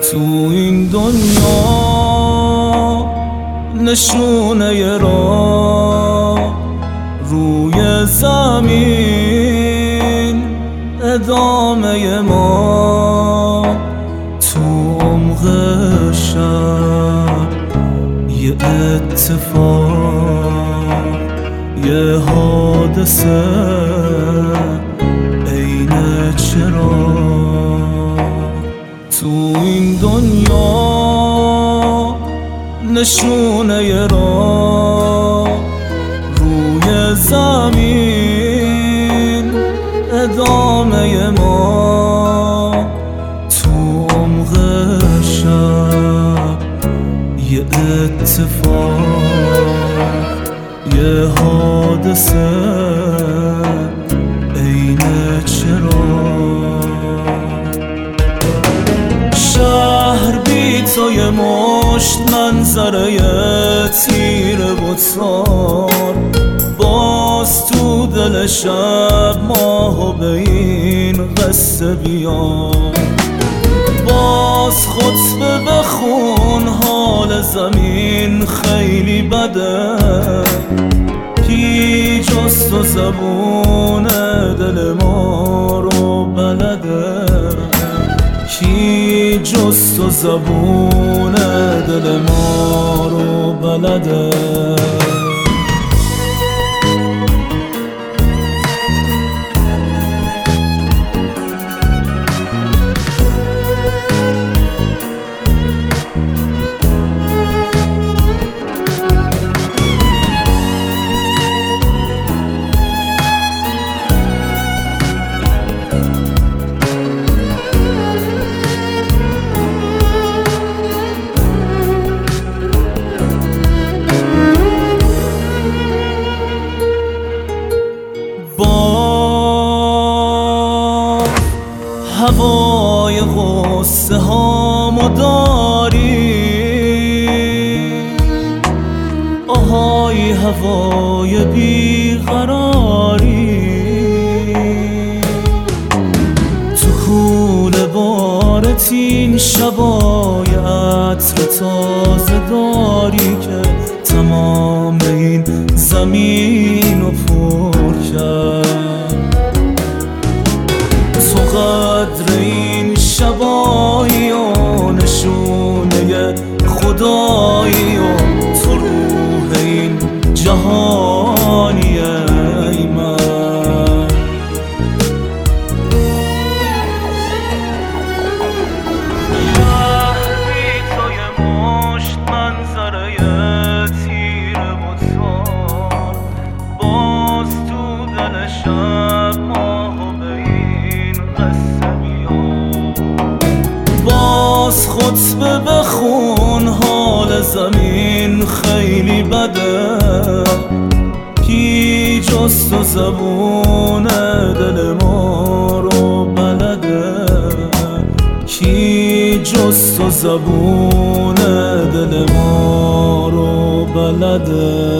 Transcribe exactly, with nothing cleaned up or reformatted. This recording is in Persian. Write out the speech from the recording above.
تو این دنیا نشونه راه روی زمین ادامه ما، تو عمق شب یه اتفاق یه حادثه عین چراغ. تو این دنیا نشونه راه روی زمین ادامه ما، تو عمق شب یه اتفاق یه حادثه عین چراغ. شهر بی تو یه مشت منظره تیره و تار، باز تو دل شب ماهو به این قصه بیار. باز خطبه بخون حال زمین خیلی بده، کی جز تو زبون دل ما رو بلده، کی جز تو زبون دل ما رو بلده. هوای غصه هامو داری، آهای هوای بیقراری، تو کوله بارت این شبای عطر تازه داری که تمام این زمین رو پر کرد. تو قدر این شبایی و نشونه خدایی و تو روح این جهانی ای من. شهر بی تو یه مشت منظره تیره و تار، باز تو دل شب ماهو به این قصه بیار. باز خطبه بخون حال زمین خیلی بده، کی جز تو زبون دل ما رو بلده، کی جز تو زبون دل ما رو بلده.